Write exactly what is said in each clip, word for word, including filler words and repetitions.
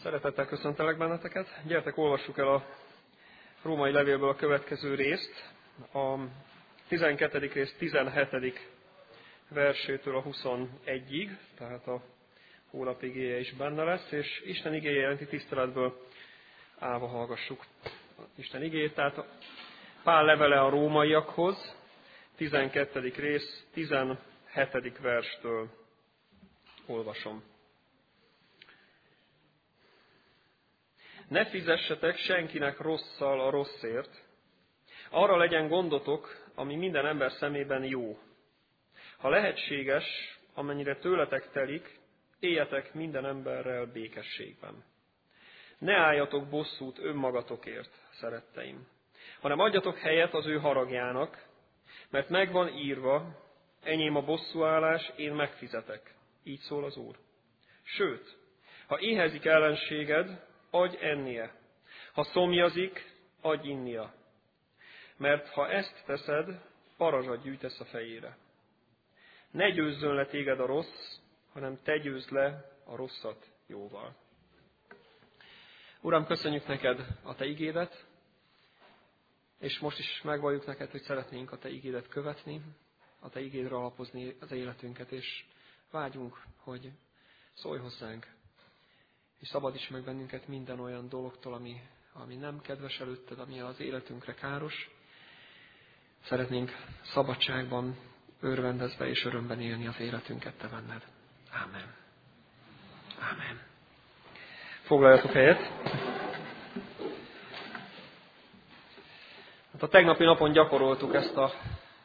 Szeretettel köszöntelek benneteket. Gyertek, olvassuk el a római levélből a következő részt. A tizenkettedik rész tizenhetedik versétől a huszonegyig, tehát a hónap igéje is benne lesz, és Isten igéje jelenti tiszteletből állva hallgassuk Isten igéjét. Tehát Pál levele a rómaiakhoz, tizenkettedik rész tizenhetedik verstől olvasom. Ne fizessetek senkinek rosszal a rosszért, arra legyen gondotok, ami minden ember szemében jó. Ha lehetséges, amennyire tőletek telik, éljetek minden emberrel békességben. Ne álljatok bosszút önmagatokért, szeretteim, hanem adjatok helyet az ő haragjának, mert megvan írva, enyém a bosszúállás, én megfizetek. Így szól az Úr. Sőt, ha éhezik ellenséged, adj ennie. Ha szomjazik, adj innia. Mert ha ezt teszed, parazsat gyűjtesz a fejére. Ne győzzön le téged a rossz, hanem te győzd le a rosszat jóval. Uram, köszönjük neked a te igédet, és most is megvalljuk neked, hogy szeretnénk a te igédet követni, a te igédre alapozni az életünket, és vágyunk, hogy szólj hozzánk, és szabadíts meg bennünket minden olyan dologtól, ami, ami nem kedves előtted, ami az életünkre káros. Szeretnénk szabadságban, örvendezve és örömben élni az életünket te benned. Ámen. Ámen. Foglaljatok helyet. Hát a tegnapi napon gyakoroltuk ezt a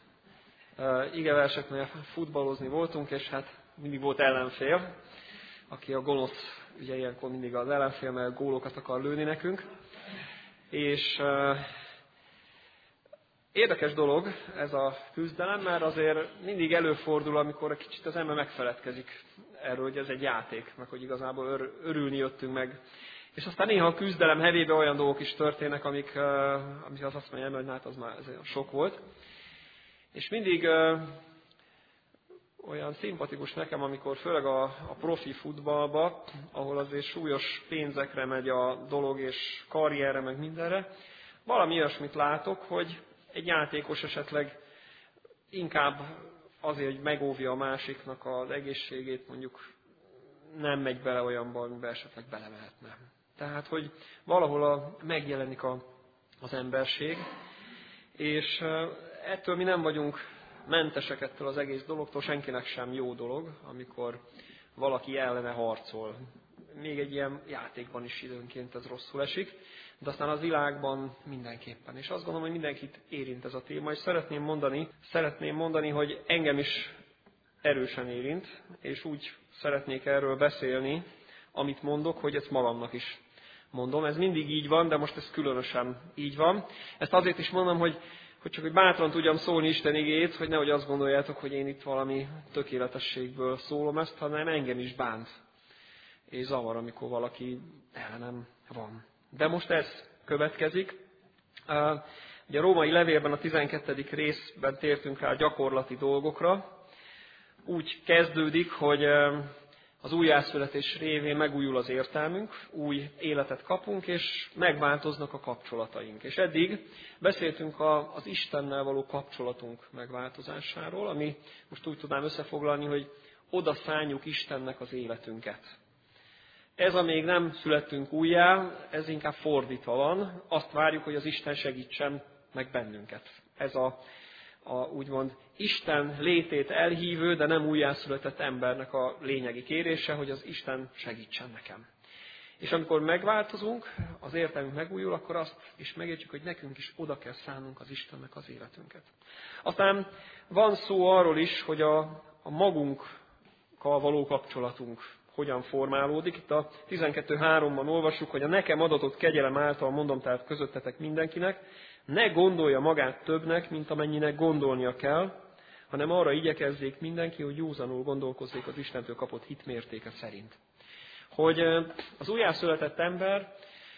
uh, igeverset, mert futballozni voltunk, és hát mindig volt ellenfél, aki a gonosz, ugye ilyenkor mindig az ellenfél, mert gólokat akar lőni nekünk. És uh, érdekes dolog ez a küzdelem, mert azért mindig előfordul, amikor egy kicsit az ember megfeledkezik erről, hogy ez egy játék, meg hogy igazából ör, örülni jöttünk meg. És aztán néha a küzdelem hevében olyan dolgok is történnek, amik, uh, amik az azt mondja, hogy hát az már ez olyan sok volt. És mindig uh, olyan szimpatikus nekem, amikor főleg a, a profi futballba, ahol azért súlyos pénzekre megy a dolog, és karrierre, meg mindenre, valami olyasmit látok, hogy egy játékos esetleg inkább azért, hogy megóvja a másiknak az egészségét, mondjuk nem megy bele olyanba, amiben esetleg belemehetne. Tehát, hogy valahol a, megjelenik a, az emberség, és ettől mi nem vagyunk mentesek ettől az egész dologtól, senkinek sem jó dolog, amikor valaki ellene harcol. Még egy ilyen játékban is időnként ez rosszul esik, de aztán az világban mindenképpen. És azt gondolom, hogy mindenkit érint ez a téma, és szeretném mondani, szeretném mondani, hogy engem is erősen érint, és úgy szeretnék erről beszélni, amit mondok, hogy ezt magamnak is mondom. Ez mindig így van, de most ez különösen így van. Ezt azért is mondom, hogy hogy csak hogy bátran tudjam szólni Isten igéjét, hogy nehogy azt gondoljátok, hogy én itt valami tökéletességből szólom ezt, hanem engem is bánt és zavar, amikor valaki ellenem van. De most ez következik. Ugye a római levélben a tizenkettedik részben tértünk rá a gyakorlati dolgokra. Úgy kezdődik, hogy az újjászületés révén megújul az értelmünk, új életet kapunk, és megváltoznak a kapcsolataink. És eddig beszéltünk az Istennel való kapcsolatunk megváltozásáról, ami most úgy tudnám összefoglalni, hogy oda szánjuk Istennek az életünket. Ez, amíg nem születtünk újjá, ez inkább fordítva van. Azt várjuk, hogy az Isten segítsen meg bennünket. Ez a a úgymond Isten létét elhívő, de nem újjászületett embernek a lényegi kérése, hogy az Isten segítsen nekem. És amikor megváltozunk, az értelmünk megújul, akkor azt is megértjük, hogy nekünk is oda kell szánnunk az Istennek az életünket. Aztán van szó arról is, hogy a, a magunkkal való kapcsolatunk hogyan formálódik. Itt a tizenkettő háromban olvassuk, hogy a nekem adatott kegyelem által mondom tehát közöttetek mindenkinek, ne gondolja magát többnek, mint amennyinek gondolnia kell, hanem arra igyekezzék mindenki, hogy józanul gondolkozzék az Istentől kapott hitmértéke szerint. Hogy az újjászületett ember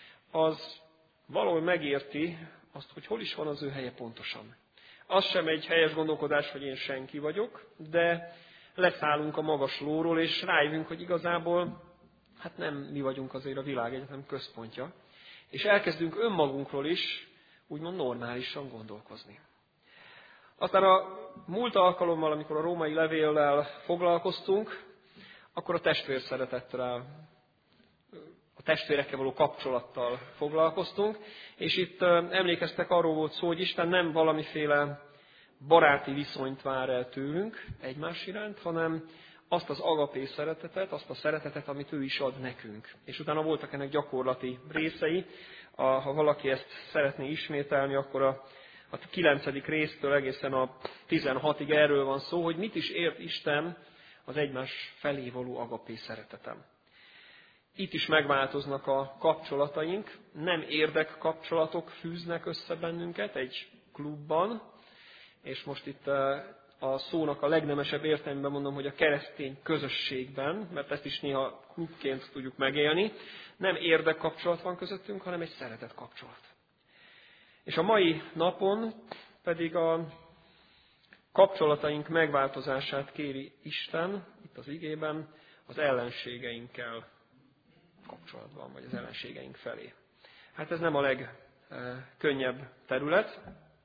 az valahol megérti azt, hogy hol is van az ő helye pontosan. Az sem egy helyes gondolkodás, hogy én senki vagyok, de leszállunk a magas lóról, és rájövünk, hogy igazából hát nem mi vagyunk azért a világegyetem központja, és elkezdünk önmagunkról is úgymond normálisan gondolkozni. Aztán a múlt alkalommal, amikor a római levéllel foglalkoztunk, akkor a testvérszeretettel, a testvérekkel való kapcsolattal foglalkoztunk, és itt emlékeztek, arról volt szó, hogy Isten nem valamiféle baráti viszonyt vár el tőlünk egymás iránt, hanem azt az agapé szeretetet, azt a szeretetet, amit ő is ad nekünk. És utána voltak ennek gyakorlati részei. A, ha valaki ezt szeretné ismételni, akkor a, a kilencedik résztől egészen a tizenhatig erről van szó, hogy mit is ért Isten az egymás felé való agapé szeretetem. Itt is megváltoznak a kapcsolataink, nem érdekkapcsolatok fűznek össze bennünket egy klubban, és most itt a szónak a legnemesebb értelemben mondom, hogy a keresztény közösségben, mert ezt is néha klubként tudjuk megélni, nem érdekkapcsolat van közöttünk, hanem egy szeretet kapcsolat. És a mai napon pedig a kapcsolataink megváltozását kéri Isten, itt az igében, az ellenségeinkkel kapcsolatban, vagy az ellenségeink felé. Hát ez nem a legkönnyebb terület.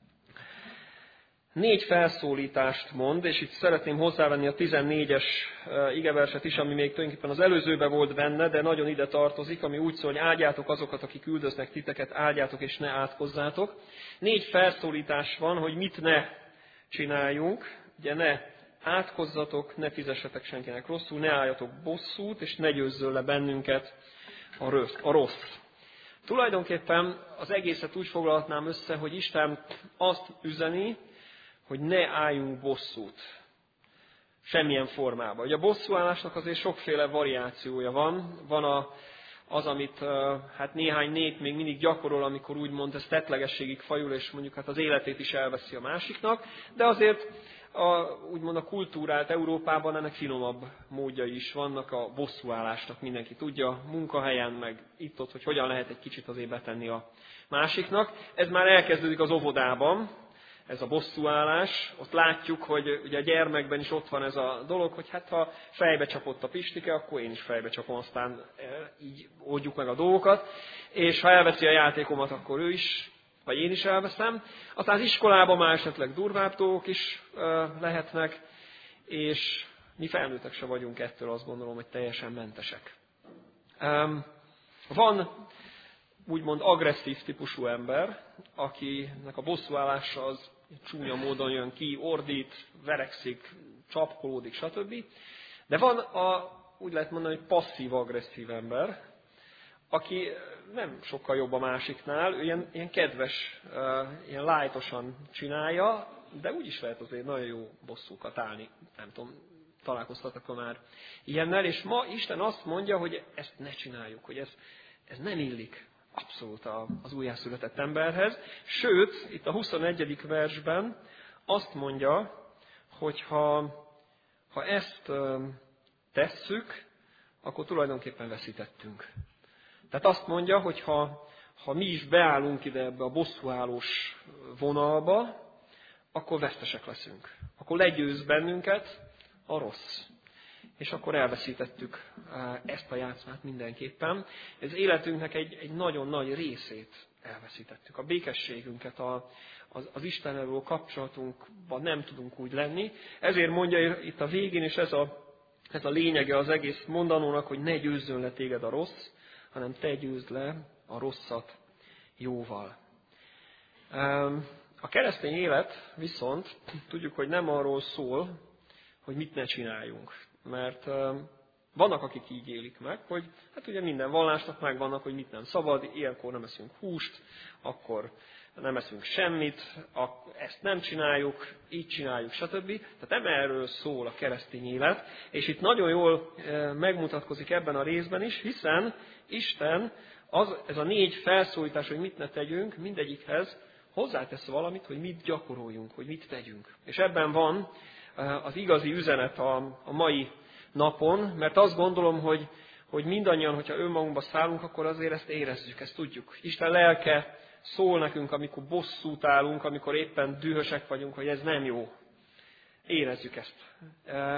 Négy felszólítást mond, és itt szeretném hozzávenni a tizennégyes igeverset is, ami még tulajdonképpen az előzőben volt benne, de nagyon ide tartozik, ami úgy szól, hogy áldjátok azokat, akik üldöznek titeket, áldjátok és ne átkozzátok. Négy felszólítás van, hogy mit ne csináljunk, ugye ne átkozzatok, ne fizessetek senkinek rosszul, ne álljatok bosszút, és ne győzzön le bennünket a rossz. Tulajdonképpen az egészet úgy foglalhatnám össze, hogy Isten azt üzeni, hogy ne álljunk bosszút. Semmilyen formában. Ugye a bosszúállásnak azért sokféle variációja van. Van a, az, amit hát néhány nép még mindig gyakorol, amikor úgymond ez tettlegességig fajul, és mondjuk hát az életét is elveszi a másiknak. De azért a, úgymond a kultúrált Európában ennek finomabb módjai is vannak a bosszúállásnak. Mindenki tudja munkahelyen, meg itt-ott, hogy hogyan lehet egy kicsit azért betenni a másiknak. Ez már elkezdődik az óvodában. Ez a bosszúállás, ott látjuk, hogy ugye a gyermekben is ott van ez a dolog, hogy hát ha fejbe csapott a Pistike, akkor én is fejbe csapom, aztán így oldjuk meg a dolgokat, és ha elveszi a játékomat, akkor ő is, vagy én is elveszem. Aztán az iskolában már esetleg durvább dolgok is lehetnek, és mi felnőttek se vagyunk ettől, azt gondolom, hogy teljesen mentesek. Van úgymond agresszív típusú ember, akinek a bosszúállása az csúnya módon jön ki, ordít, verekszik, csapkolódik, stb. De van a, úgy lehet mondani, hogy passzív-agresszív ember, aki nem sokkal jobb a másiknál, ő ilyen, ilyen kedves, ilyen lightosan csinálja, de úgy is lehet azért nagyon jó bosszúkat állni. Nem tudom, találkoztatok már ilyennel, és ma Isten azt mondja, hogy ezt ne csináljuk, hogy ez, ez nem illik abszolút az újjászületett emberhez. Sőt, itt a huszonegyedik versben azt mondja, hogy ha, ha ezt tesszük, akkor tulajdonképpen veszítettünk. Tehát azt mondja, hogy ha, ha mi is beállunk ide ebbe a bosszúállós vonalba, akkor vesztesek leszünk. Akkor legyőz bennünket a rossz. És akkor elveszítettük ezt a játszmát mindenképpen. Ez életünknek egy, egy nagyon nagy részét elveszítettük. A békességünket, a, az, az Istennel való kapcsolatunkban nem tudunk úgy lenni. Ezért mondja itt a végén, és ez a, ez a lényege az egész mondanónak, hogy ne győzzön le téged a rossz, hanem te győzd le a rosszat jóval. A keresztény élet viszont tudjuk, hogy nem arról szól, hogy mit ne csináljunk. Mert uh, vannak, akik így élik meg, hogy hát ugye minden vallásnak megvannak, hogy mit nem szabad, ilyenkor nem eszünk húst, akkor nem eszünk semmit, ak- ezt nem csináljuk, így csináljuk, stb. Tehát nem erről szól a keresztény élet, és itt nagyon jól uh, megmutatkozik ebben a részben is, hiszen Isten, az, ez a négy felszólítás, hogy mit ne tegyünk, mindegyikhez hozzátesz valamit, hogy mit gyakoroljunk, hogy mit tegyünk. És ebben van az igazi üzenet a, a mai napon, mert azt gondolom, hogy, hogy mindannyian, hogyha önmagunkba szállunk, akkor azért ezt érezzük, ezt tudjuk. Isten lelke szól nekünk, amikor bosszút állunk, amikor éppen dühösek vagyunk, hogy ez nem jó. Érezzük ezt.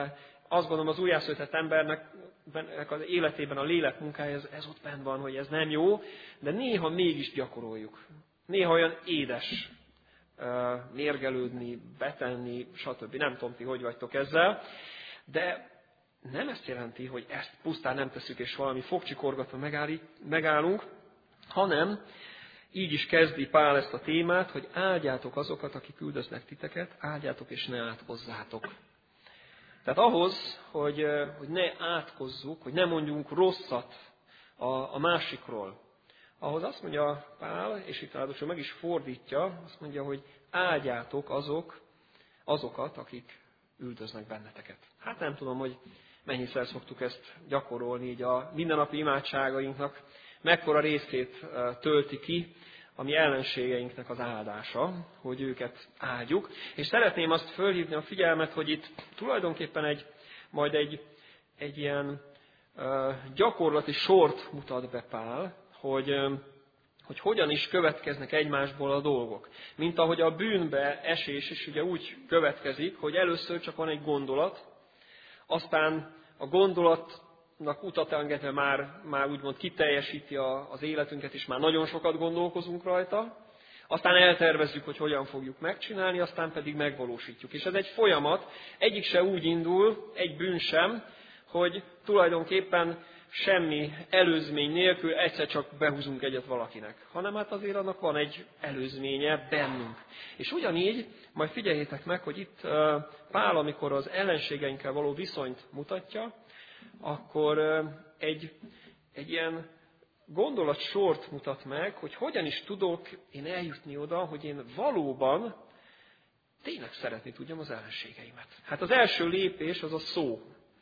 azt gondolom az újjászületett embernek az életében a lélek munkája, ez, ez ott bent van, hogy ez nem jó, de néha mégis gyakoroljuk. Néha olyan édes uh, mérgelődni, betenni, stb. Nem tudom, ti hogy vagytok ezzel, de nem ezt jelenti, hogy ezt pusztán nem tesszük, és valami fogcsikorgatva megállunk, hanem így is kezdi Pál ezt a témát, hogy áldjátok azokat, akik üldöznek titeket, áldjátok és ne átkozzátok. Tehát ahhoz, hogy, hogy ne átkozzuk, hogy ne mondjunk rosszat a, a másikról, ahhoz azt mondja Pál, és itt ráadásul meg is fordítja, azt mondja, hogy áldjátok azok, azokat, akik üldöznek benneteket. Hát nem tudom, hogy mennyiszer szoktuk ezt gyakorolni, így a mindennapi imádságainknak mekkora részét tölti ki a mi ellenségeinknek az áldása, hogy őket áldjuk. És szeretném azt fölhívni a figyelmet, hogy itt tulajdonképpen egy, majd egy, egy ilyen uh, gyakorlati sort mutat be Pál, hogy, um, hogy hogyan is következnek egymásból a dolgok. Mint ahogy a bűnbe esés is ugye úgy következik, hogy először csak van egy gondolat, aztán a gondolatnak utat engedve már, már úgymond kiteljesíti a, az életünket, és már nagyon sokat gondolkozunk rajta. Aztán eltervezzük, hogy hogyan fogjuk megcsinálni, aztán pedig megvalósítjuk. És ez egy folyamat, egyik se úgy indul, egy bűn sem, hogy tulajdonképpen semmi előzmény nélkül egyszer csak behúzunk egyet valakinek. Hanem hát azért annak van egy előzménye bennünk. És ugyanígy, majd figyeljétek meg, hogy itt Pál, amikor az ellenségeinkkel való viszonyt mutatja, akkor egy, egy ilyen gondolatsort mutat meg, hogy hogyan is tudok én eljutni oda, hogy én valóban tényleg szeretni tudjam az ellenségeimet. Hát az első lépés az a szó.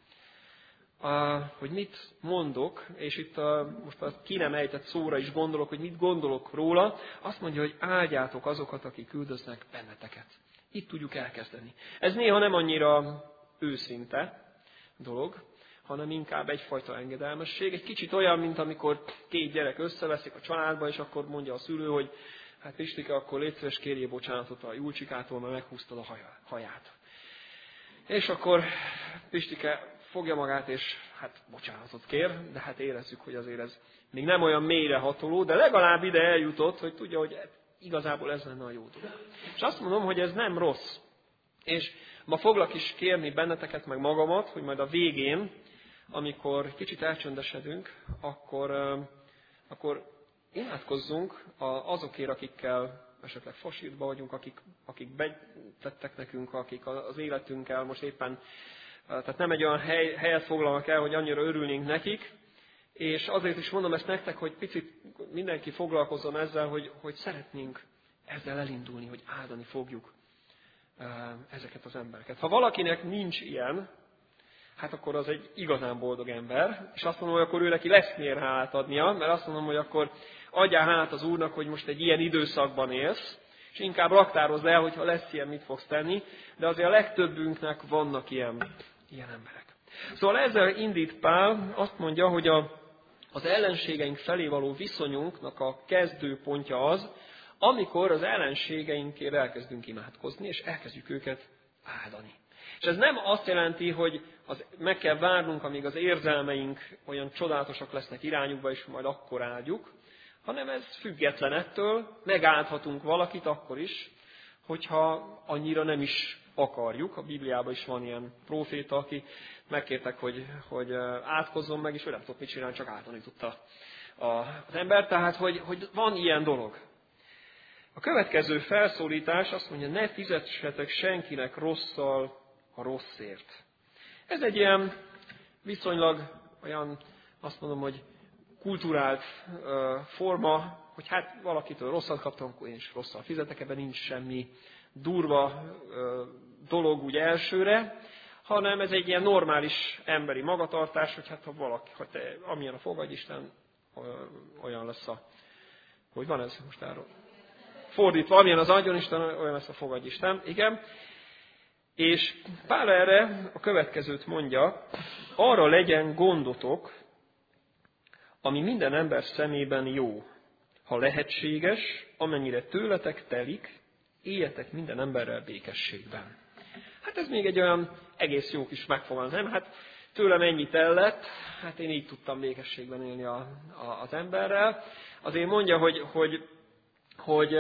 A, hogy mit mondok, és itt a, most a ki nem ejtett szóra is gondolok, hogy mit gondolok róla, azt mondja, hogy áldjátok azokat, akik üldöznek benneteket. Itt tudjuk elkezdeni. Ez néha nem annyira őszinte dolog, hanem inkább egyfajta engedelmesség. Egy kicsit olyan, mint amikor két gyerek összeveszik a családba, és akkor mondja a szülő, hogy hát Pistike, akkor légy szíves, kérjél bocsánatot a Julcsikától, mert meghúztad a haját. És akkor Pistike fogja magát, és hát bocsánatot kér, de hát érezzük, hogy azért ez még nem olyan mélyre hatoló, de legalább ide eljutott, hogy tudja, hogy igazából ez lenne a jó dolog. És azt mondom, hogy ez nem rossz. És ma foglak is kérni benneteket, meg magamat, hogy majd a végén, amikor kicsit elcsöndesedünk, akkor, akkor imádkozzunk azokért, akikkel esetleg fasírtba vagyunk, akik, akik betettek nekünk, akik az életünkkel most éppen, tehát nem egy olyan hely, helyet foglalnak el, hogy annyira örülnénk nekik, és azért is mondom ezt nektek, hogy picit mindenki foglalkozzon ezzel, hogy, hogy szeretnénk ezzel elindulni, hogy áldani fogjuk ezeket az embereket. Ha valakinek nincs ilyen, hát akkor az egy igazán boldog ember, és azt mondom, hogy akkor ő neki lesz miért hálát adnia, mert azt mondom, hogy akkor adjál hálát az Úrnak, hogy most egy ilyen időszakban élsz, és inkább raktározz el, hogyha lesz ilyen, mit fogsz tenni, de azért a legtöbbünknek vannak ilyen, ilyen emberek. Szóval ezzel indít Pál, azt mondja, hogy a, az ellenségeink felé való viszonyunknak a kezdőpontja az, amikor az ellenségeinkért elkezdünk imádkozni, és elkezdjük őket áldani. És ez nem azt jelenti, hogy az, meg kell várnunk, amíg az érzelmeink olyan csodálatosak lesznek irányukba, és majd akkor áldjuk, hanem ez független ettől, megáldhatunk valakit akkor is, hogyha annyira nem is akarjuk. A Bibliában is van ilyen próféta, aki megkértek, hogy, hogy átkozzon meg, és ő nem tudott mit csinálni, csak áldani tudta az ember. Tehát, hogy, hogy van ilyen dolog. A következő felszólítás azt mondja, ne fizessetek senkinek rosszal a rosszért. Ez egy ilyen viszonylag olyan, azt mondom, hogy kulturált uh, forma, hogy hát valakitől rosszat kaptam, akkor én is rosszal fizetek, ebben nincs semmi durva uh, dolog úgy elsőre, hanem ez egy ilyen normális emberi magatartás, hogy hát ha valaki, ha te, amilyen a fogadjisten, uh, olyan lesz a, hogy van ez most erről? Fordítva, amilyen az adjonisten, olyan lesz a fogadjisten, igen. És Pál erre a következőt mondja, arra legyen gondotok, ami minden ember szemében jó. Ha lehetséges, amennyire tőletek telik, éljetek minden emberrel békességben. Hát ez még egy olyan egész jó kis megfogalmaz, nem? Hát tőlem ennyi tellett, hát én így tudtam békességben élni a, a, az emberrel. Azért mondja, hogy, hogy, hogy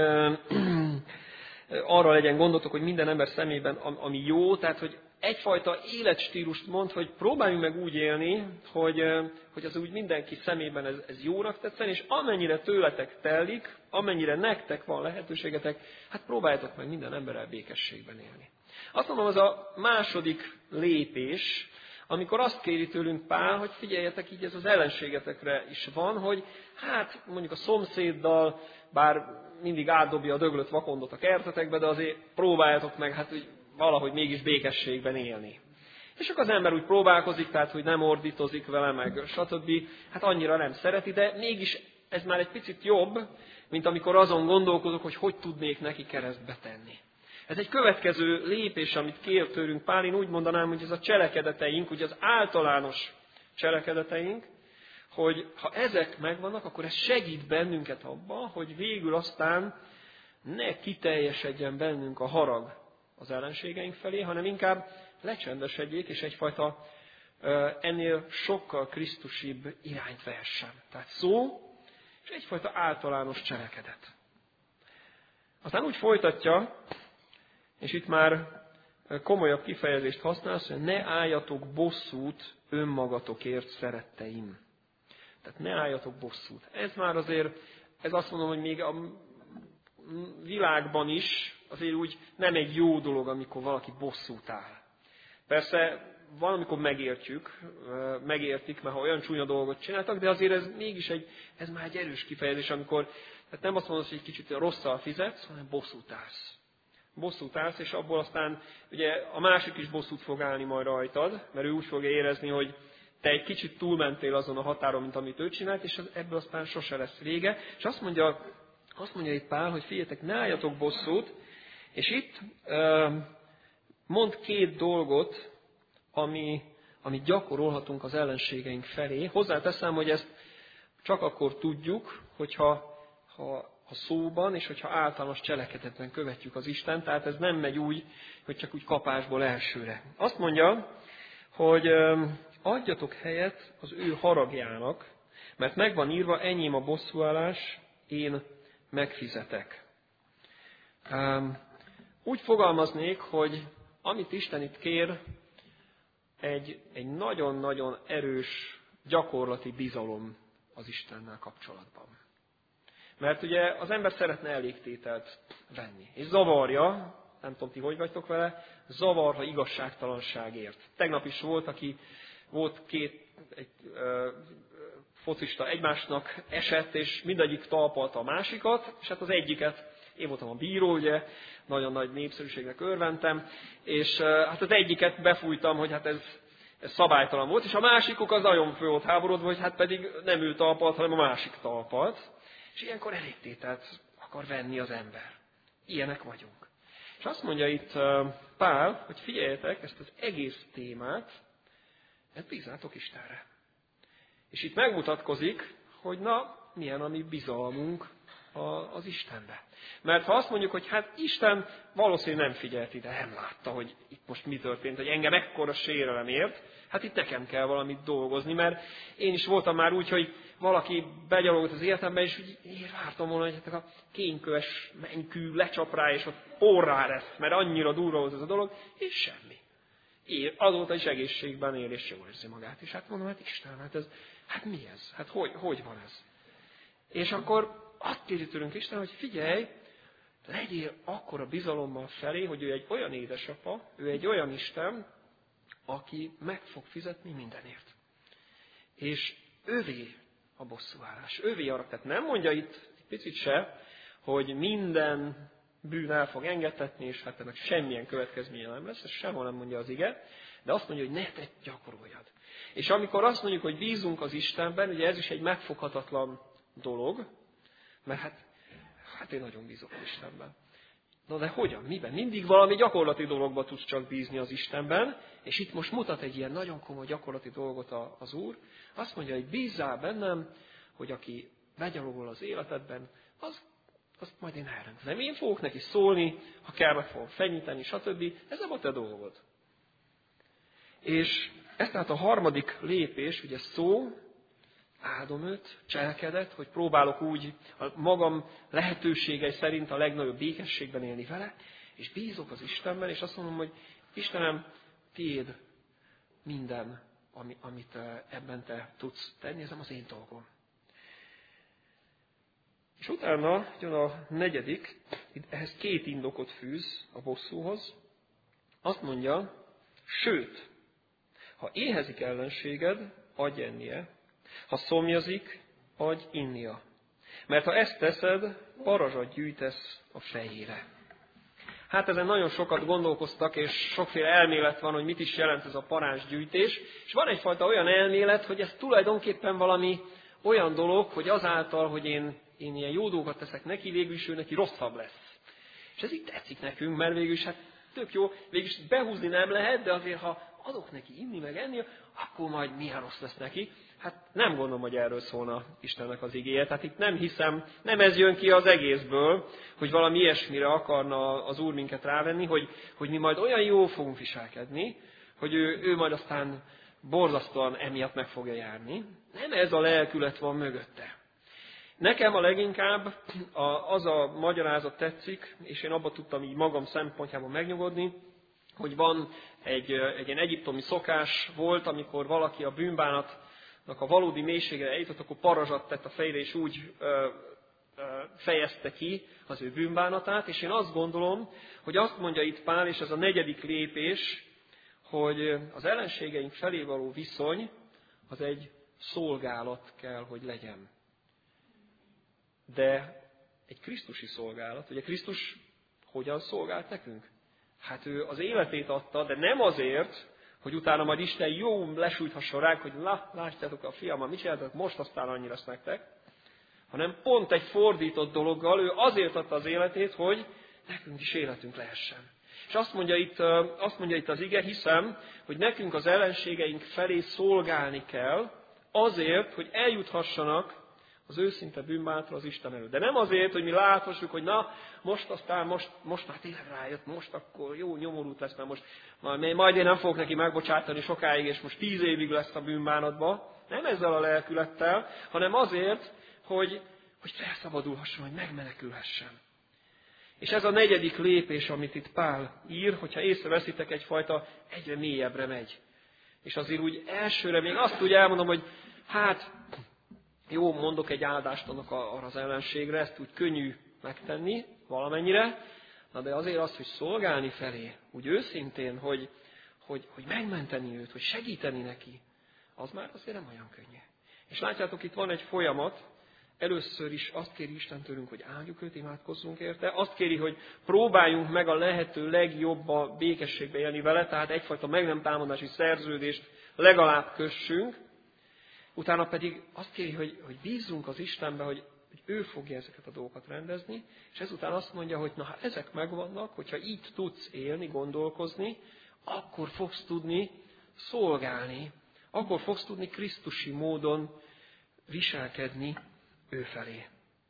arra legyen gondotok, hogy minden ember szemében, ami jó, tehát hogy egyfajta életstílust mond, hogy próbáljunk meg úgy élni, hogy, hogy az úgy mindenki szemében ez, ez jónak tetszen, és amennyire tőletek telik, amennyire nektek van lehetőségetek, hát próbáljátok meg minden emberrel békességben élni. Azt mondom, az a második lépés, amikor azt kéri tőlünk Pál, hogy figyeljetek, így ez az ellenségetekre is van, hogy hát mondjuk a szomszéddal, bár mindig átdobja a döglött vakondot a kertetekbe, de azért próbáljátok meg hát hogy valahogy mégis békességben élni. És akkor az ember úgy próbálkozik, tehát hogy nem ordítozik vele, meg stb. Hát annyira nem szereti, de mégis ez már egy picit jobb, mint amikor azon gondolkozok, hogy hogy tudnék neki keresztbe tenni. Ez egy következő lépés, amit kér tőlünk Pál, én úgy mondanám, hogy ez a cselekedeteink, ugye az általános cselekedeteink, hogy ha ezek megvannak, akkor ez segít bennünket abban, hogy végül aztán ne kiteljesedjen bennünk a harag az ellenségeink felé, hanem inkább lecsendesedjék, és egyfajta ennél sokkal krisztusibb irányt vehessen. Tehát szó, és egyfajta általános cselekedet. Aztán úgy folytatja, és itt már komolyabb kifejezést használsz, hogy ne álljatok bosszút önmagatokért, szeretteim. Tehát ne álljatok bosszút. Ez már azért, ez azt mondom, hogy még a világban is azért úgy nem egy jó dolog, amikor valaki bosszút áll. Persze valamikor megértjük, megértik, mert ha olyan csúnya dolgot csináltak, de azért ez mégis egy, ez már egy erős kifejezés, amikor tehát nem azt mondod, hogy egy kicsit rosszal fizetsz, hanem bosszút állsz. Bosszút állsz, és abból aztán ugye a másik is bosszút fog állni majd rajtad, mert ő úgy fogja érezni, hogy te egy kicsit túlmentél azon a határon, mint amit ő csinált, és ebből aztán sose lesz vége. És azt mondja, azt mondja itt Pál, hogy figyeljetek, ne álljatok bosszút, és itt mond két dolgot, ami, amit gyakorolhatunk az ellenségeink felé. Hozzáteszem, hogy ezt csak akkor tudjuk, hogyha ha a szóban, és hogyha általános cselekedetben követjük az Isten, tehát ez nem megy úgy, hogy csak úgy kapásból elsőre. Azt mondja, hogy adjatok helyet az ő haragjának, mert megvan írva, enyém a bosszúállás, én megfizetek. Úgy fogalmaznék, hogy amit Isten itt kér, egy, egy nagyon-nagyon erős gyakorlati bizalom az Istennel kapcsolatban. Mert ugye az ember szeretne elégtételt venni. És zavarja, nem tudom ti hogy vagytok vele, zavar, ha igazságtalanságért. Tegnap is volt, aki volt két egy, ö, focista egymásnak esett, és mindegyik talpalta a másikat, és hát az egyiket, én voltam a bíró, ugye, nagyon nagy népszerűségnek örventem, és ö, hát az egyiket befújtam, hogy hát ez, ez szabálytalan volt, és a másikuk az nagyon fő volt háborodva, hogy hát pedig nem ő talpalt, hanem a másik talpalt. És ilyenkor elégtételt akar venni az ember. Ilyenek vagyunk. És azt mondja itt Pál, hogy figyeljetek, ezt az egész témát, ezt bízzátok Istenre. És itt megmutatkozik, hogy na, milyen a mi bizalmunk az Istenbe. Mert ha azt mondjuk, hogy hát Isten valószínűleg nem figyelt ide, nem látta, hogy itt most mi történt, hogy engem ekkora sérelem ért, hát itt nekem kell valamit dolgozni, mert én is voltam már úgy, hogy valaki begyalogot az életembe, és úgy én vártam volna, hogy a kényköves menykű lecsap rá, és ott porrá lesz, mert annyira durva volt ez a dolog, és semmi. Ér, azóta is egészségben él, és jól érzi magát. És hát mondom, hát Isten, hát ez, hát mi ez? Hát hogy, hogy van ez? És akkor azt kéri tőlünk Isten, hogy figyelj, legyél akkora bizalommal felé, hogy ő egy olyan édesapa, ő egy olyan Isten, aki meg fog fizetni mindenért. És ővé a bosszúállás. Ővé arra, tehát nem mondja itt picit se, hogy minden bűn el fog engedtetni, és hát ennek semmilyen következménye nem lesz, ez sehol nem mondja az ige, de azt mondja, hogy ne te gyakoroljad. És amikor azt mondjuk, hogy bízunk az Istenben, ugye ez is egy megfoghatatlan dolog, mert hát, hát én nagyon bízok az Istenben. Na de hogyan? Miben? Mindig valami gyakorlati dologba tudsz csak bízni az Istenben, és itt most mutat egy ilyen nagyon komoly gyakorlati dolgot az Úr. Azt mondja, hogy bízzál bennem, hogy aki begyalogol az életedben, az, azt majd én elrendezem. Én fogok neki szólni, ha kell, meg fogom fenyíteni, stb. Ez nem a te dolgod. És ez tehát a harmadik lépés, ugye szó, áldom őt, cselekedet, hogy próbálok úgy a magam lehetőségei szerint a legnagyobb békességben élni vele, és bízok az Istenben, és azt mondom, hogy Istenem, tiéd minden, ami, amit ebben te tudsz tenni, ez nem az én dolgom. És utána jön a negyedik, ehhez két indokot fűz a bosszúhoz. Azt mondja, sőt, ha éhezik ellenséged, adj ennie, ha szomjazik, adj innia. Mert ha ezt teszed, parazsat gyűjtesz a fejére. Hát ezen nagyon sokat gondolkoztak, és sokféle elmélet van, hogy mit is jelent ez a parázsgyűjtés. És van egyfajta olyan elmélet, hogy ez tulajdonképpen valami olyan dolog, hogy azáltal, hogy én, én ilyen jó dolgokat teszek neki, végül is ő neki rosszabb lesz. És ez így tetszik nekünk, mert végül is hát tök jó, végül is behúzni nem lehet, de azért, ha adok neki inni meg enni, akkor majd milyen rossz lesz neki. Hát nem gondolom, hogy erről szólna Istennek az igéje. Tehát itt nem hiszem, nem ez jön ki az egészből, hogy valami ilyesmire akarna az Úr minket rávenni, hogy, hogy mi majd olyan jól fogunk viselkedni, hogy ő, ő majd aztán borzasztóan emiatt meg fogja járni. Nem ez a lelkület van mögötte. Nekem a leginkább az a magyarázat tetszik, és én abba tudtam így magam szempontjából megnyugodni, hogy van egy, egy ilyen egyiptomi szokás volt, amikor valaki a bűnbánatnak a valódi mélységre eljutott, akkor parazsat tett a fejre, és úgy ö, ö, fejezte ki az ő bűnbánatát. És én azt gondolom, hogy azt mondja itt Pál, és ez a negyedik lépés, hogy az ellenségeink felé való viszony az egy szolgálat kell, hogy legyen. De egy krisztusi szolgálat. Ugye Krisztus hogyan szolgált nekünk? Hát ő az életét adta, de nem azért, hogy utána majd Isten jó lesújthasson ránk, hogy lá, látjátok a fiammal, mit csináltak, most aztán annyi lesz nektek, hanem pont egy fordított dologgal, ő azért adta az életét, hogy nekünk is életünk lehessen. És azt mondja itt, azt mondja itt az ige, hiszem, hogy nekünk az ellenségeink felé szolgálni kell, azért, hogy eljuthassanak az őszinte bűnbánatra az Isten előtt. De nem azért, hogy mi láthassuk, hogy na, most aztán, most, most már tényleg rájött, most akkor jó nyomorult lesz, mert most majd én nem fogok neki megbocsátani sokáig, és most tíz évig lesz a bűnbánatba. Nem ezzel a lelkülettel, hanem azért, hogy, hogy felszabadulhasson, hogy megmenekülhessen. És ez a negyedik lépés, amit itt Pál ír, hogyha észreveszitek, egyfajta egyre mélyebbre megy. És azért úgy elsőre még azt úgy elmondom, hogy hát jó, mondok egy áldást annak arra az ellenségre, ezt úgy könnyű megtenni valamennyire, na de azért az, hogy szolgálni felé, úgy őszintén, hogy, hogy, hogy megmenteni őt, hogy segíteni neki, az már azért nem olyan könnyű. És látjátok, itt van egy folyamat, először is azt kéri Isten tőlünk, hogy áldjuk őt, imádkozzunk érte, azt kéri, hogy próbáljunk meg a lehető legjobb a békességbe élni vele, tehát egyfajta meg nem támadási szerződést legalább kössünk, utána pedig azt kéri, hogy, hogy bízzunk az Istenbe, hogy, hogy ő fogja ezeket a dolgokat rendezni, és ezután azt mondja, hogy na, ha ezek megvannak, hogyha így tudsz élni, gondolkozni, akkor fogsz tudni szolgálni, akkor fogsz tudni krisztusi módon viselkedni ő felé.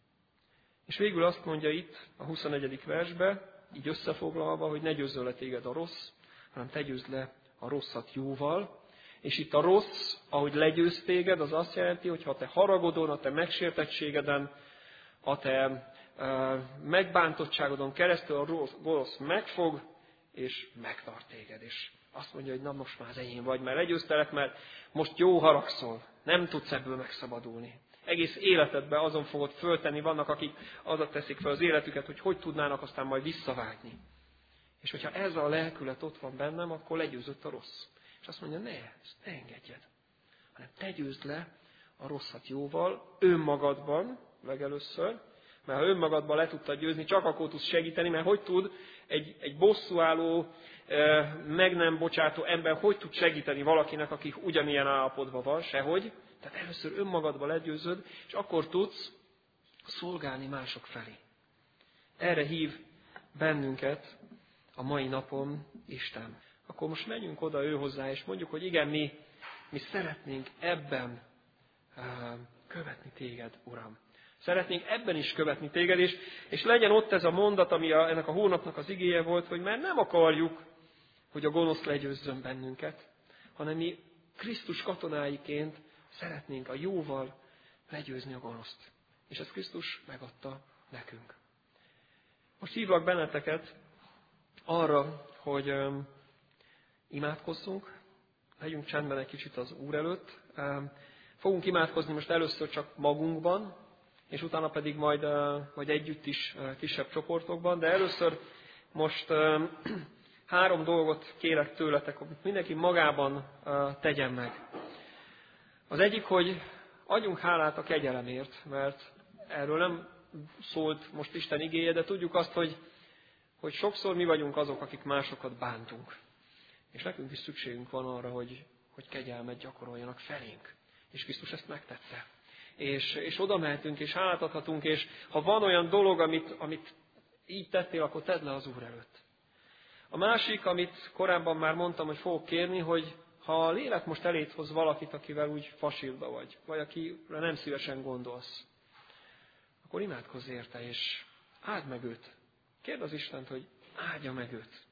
És végül azt mondja itt a huszonegyedik versbe, így összefoglalva, hogy ne győzzön le téged a rossz, hanem te győzd le a rosszat jóval. És itt a rossz, ahogy legyőz téged, az azt jelenti, hogy ha a te haragodon, a te megsértettségeden, a te e, megbántottságodon keresztül a rossz, gonosz megfog, és megtart téged. És azt mondja, hogy na most már az enyém vagy, mert legyőztelek, mert most jó haragszol, nem tudsz ebből megszabadulni. Egész életedben azon fogod föltenni, vannak, akik azat teszik fel az életüket, hogy hogy tudnának aztán majd visszavágni. És hogyha ez a lelkület ott van bennem, akkor legyőzött a rossz. És azt mondja, ne, ezt ne engedjed, hanem te győzd le a rosszat jóval, önmagadban legelőször, mert ha önmagadban le tudtad győzni, csak akkor tudsz segíteni, mert hogy tud egy, egy bosszúálló, meg nem bocsátó ember, hogy tud segíteni valakinek, aki ugyanilyen állapotban van, sehogy. Tehát először önmagadban legyőzöd, és akkor tudsz szolgálni mások felé. Erre hív bennünket a mai napon Isten. Akkor most menjünk oda ő hozzá, és mondjuk, hogy igen, mi, mi szeretnénk ebben uh, követni téged, Uram. Szeretnénk ebben is követni téged, és, és legyen ott ez a mondat, ami a, ennek a hónapnak az igéje volt, hogy mert nem akarjuk, hogy a gonosz legyőzzön bennünket, hanem mi Krisztus katonáiként szeretnénk a jóval legyőzni a gonoszt. És ezt Krisztus megadta nekünk. Most hívlak benneteket arra, hogy um, imádkozzunk, legyünk csendben egy kicsit az Úr előtt. Um, fogunk imádkozni most először csak magunkban, és utána pedig majd, uh, majd együtt is uh, kisebb csoportokban, de először most um, három dolgot kérek tőletek, amit mindenki magában uh, tegyen meg. Az egyik, hogy adjunk hálát a kegyelemért, mert erről nem szólt most Isten igéje, de tudjuk azt, hogy, hogy sokszor mi vagyunk azok, akik másokat bántunk. És nekünk is szükségünk van arra, hogy, hogy kegyelmet gyakoroljanak felénk. És Krisztus ezt megtette. És, és oda mehetünk, és hálát adhatunk, és ha van olyan dolog, amit, amit így tettél, akkor tedd le az Úr előtt. A másik, amit korábban már mondtam, hogy fogok kérni, hogy ha a lélek most eléd hoz valakit, akivel úgy fasírba vagy, vagy akire nem szívesen gondolsz, akkor imádkozz érte, és áld meg őt. Kérd az Istent, hogy áldja meg őt.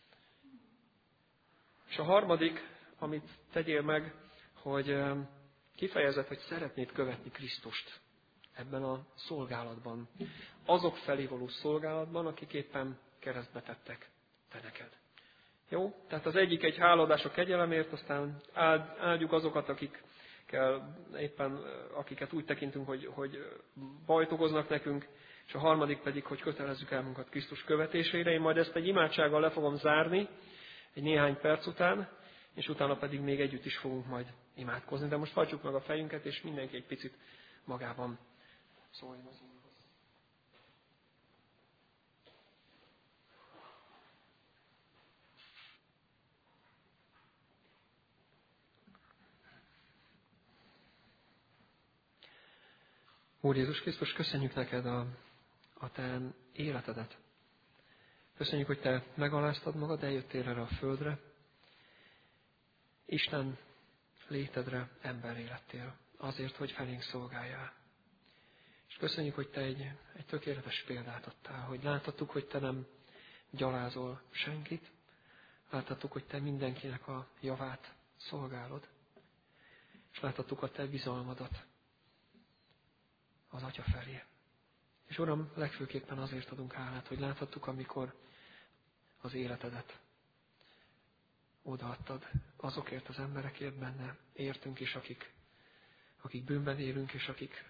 És a harmadik, amit tegyél meg, hogy kifejezed, hogy szeretnéd követni Krisztust ebben a szolgálatban. Azok felé való szolgálatban, akik éppen keresztbe tettek te neked. Jó? Tehát az egyik egy háladás a kegyelemért, aztán áld, áldjuk azokat, akikkel éppen, akiket úgy tekintünk, hogy, hogy bajt okoznak nekünk, és a harmadik pedig, hogy kötelezzük el magunkat Krisztus követésére. Én majd ezt egy imádsággal le fogom zárni, egy néhány perc után, és utána pedig még együtt is fogunk majd imádkozni. De most hajtsuk meg a fejünket, és mindenki egy picit magában szóljon az Úrhoz. Úr Jézus Krisztus, köszönjük neked a, a te életedet. Köszönjük, hogy te megaláztad magad, eljöttél erre a földre. Isten létedre emberré lettél, azért, hogy felénk szolgáljál. És köszönjük, hogy te egy, egy tökéletes példát adtál, hogy láthattuk, hogy te nem gyalázol senkit, láthattuk, hogy te mindenkinek a javát szolgálod, és láthattuk a te bizalmadat az Atya felé. És Uram, legfőképpen azért adunk hálát, hogy láthattuk, amikor az életedet odaadtad azokért az emberekért benne, értünk is, akik, akik bűnben élünk, és akik,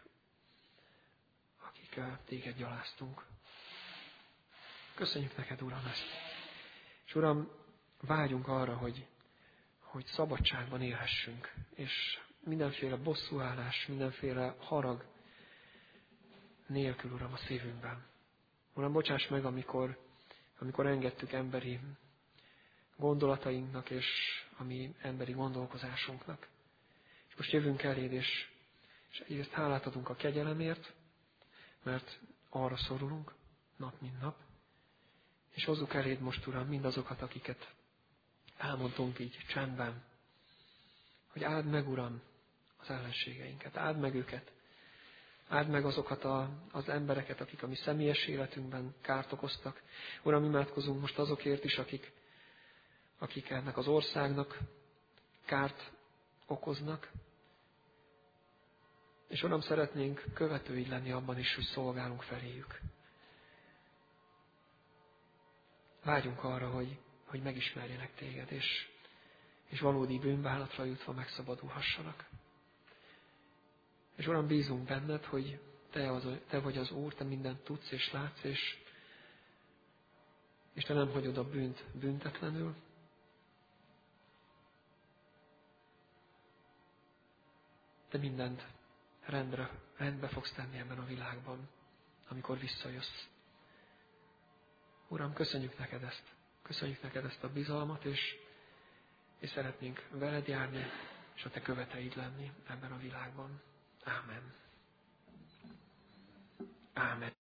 akik téged gyaláztunk. Köszönjük neked, Uram, ezt. És Uram, vágyunk arra, hogy, hogy szabadságban élhessünk, és mindenféle bosszúállás, mindenféle harag nélkül, Uram, a szívünkben. Uram, bocsáss meg, amikor, amikor engedtük emberi gondolatainknak, és a mi emberi gondolkozásunknak. És most jövünk eléd, és, és egyrészt hálát adunk a kegyelemért, mert arra szorulunk, nap mint nap. És hozzuk eléd most, Uram, mindazokat, akiket elmondtunk így csendben, hogy áld meg, Uram, az ellenségeinket, áld meg őket, áld meg azokat a, az embereket, akik a mi személyes életünkben kárt okoztak. Uram, imádkozunk most azokért is, akik, akik ennek az országnak kárt okoznak. És Uram, szeretnénk követőid lenni abban is, hogy szolgálunk feléjük. Vágyunk arra, hogy, hogy megismerjenek téged, és, és valódi bűnbánatra jutva megszabadulhassanak. És Uram, bízunk benned, hogy te, az, te vagy az Úr, te mindent tudsz és látsz, és, és te nem hagyod a bűnt büntetlenül. Te mindent rendre, rendbe fogsz tenni ebben a világban, amikor visszajössz. Uram, köszönjük neked ezt. Köszönjük neked ezt a bizalmat, és, és szeretnénk veled járni, és a te követeid lenni ebben a világban. Ámen. Ámen.